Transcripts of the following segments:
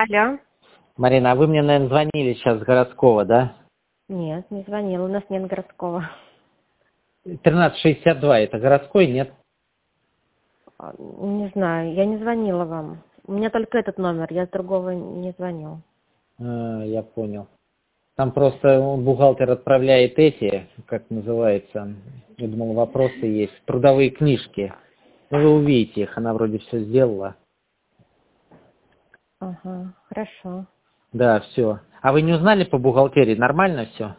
Алло. Марина, а вы мне, наверное, звонили сейчас с городского, да? Нет, не звонила, у нас нет городского. 1362, это городской, нет? Не знаю, я не звонила вам. У меня только этот номер, я с другого не звоню. Я понял. Там просто бухгалтер отправляет эти, как называется, я думал, вопросы есть, трудовые книжки. Ну, вы увидите их, она вроде все сделала. Ага, хорошо. Да, все. А вы не узнали по бухгалтерии, нормально все?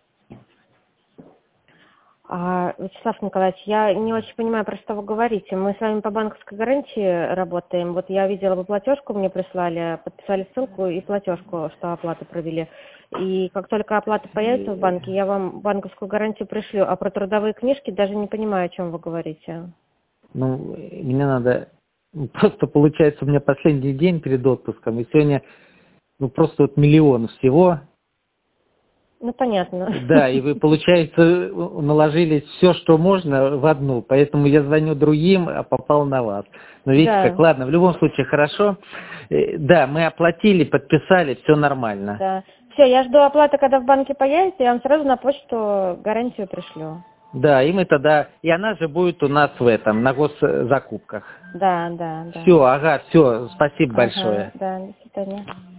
Вячеслав Николаевич, я не очень понимаю, про что вы говорите. Мы с вами по банковской гарантии работаем. Вот я видела, вы платежку мне прислали, подписали ссылку и платежку, что оплату провели. И как только оплата появится в банке, я вам банковскую гарантию пришлю. А про трудовые книжки даже не понимаю, о чем вы говорите. Ну, мне надо... Просто получается, у меня последний день перед отпуском, и сегодня просто вот миллион всего. Ну, понятно. Да, и вы, получается, наложили все, что можно в одну, поэтому я звоню другим, а попал на вас. Но видите Да. как, ладно, в любом случае хорошо. Да, мы оплатили, подписали, все нормально. Да. Все, я жду оплаты, когда в банке появится, я вам сразу на почту гарантию пришлю. Да, и мы тогда, и она же будет у нас в этом, на госзакупках. Да, да, да. Все, ага, все, спасибо Ага, большое. да, до свидания.